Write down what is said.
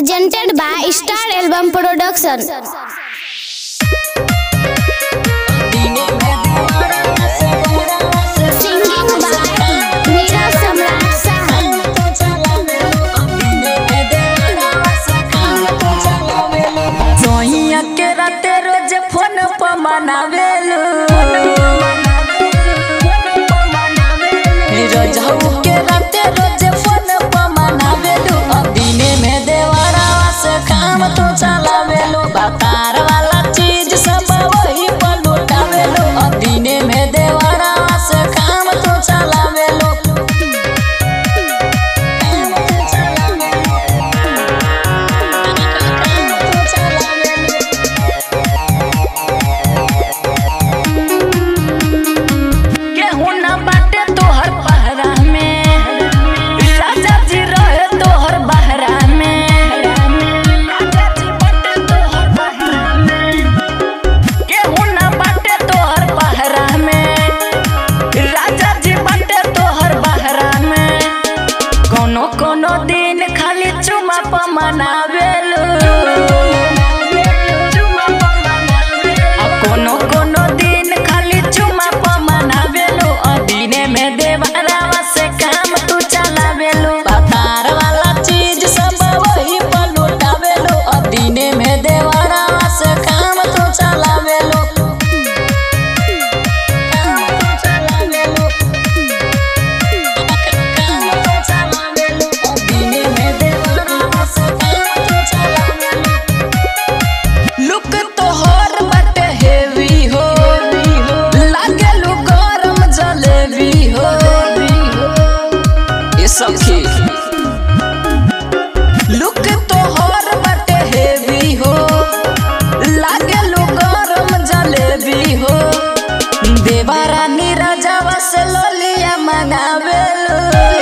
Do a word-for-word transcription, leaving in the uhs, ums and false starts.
presented by Star Album Production. Singing by Meera Samrat Sahan. सोइया के राते रोज phone पर मनावेलू, रोजाऊ के राते रोज फोन पर मनावेलू। अब दिने में देवरावा से काम तो चलावेलू, बाकार वाला चीज सब वही पर लुटावेलू। अब दिने में देवरावा से काम तो चलावेलू। कोनो दिन खाली चुमा प मनावेलू, कोनो कोनो दिन खाली चुमा प मनावेलू। दिने में देवरावा से काम तू चलावेलू, बाकार वाला चीज सब वही पर लुटावेलू। दिने में देवरावा से काम तू चलावेलू। सखी लुक तोहर बटे हेवी हो, लागे लो गरम जलेबी हो। देवरानी राजावा से लोलिया मंगावेलू।